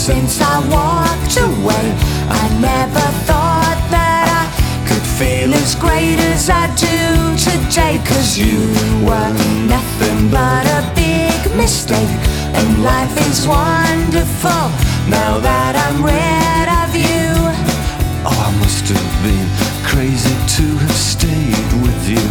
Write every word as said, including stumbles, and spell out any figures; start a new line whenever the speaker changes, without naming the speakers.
since I walked away. I never thought that I could feel as great as I do today. Cause you were nothing but a big mistake, and life is wonderful now that I'm ready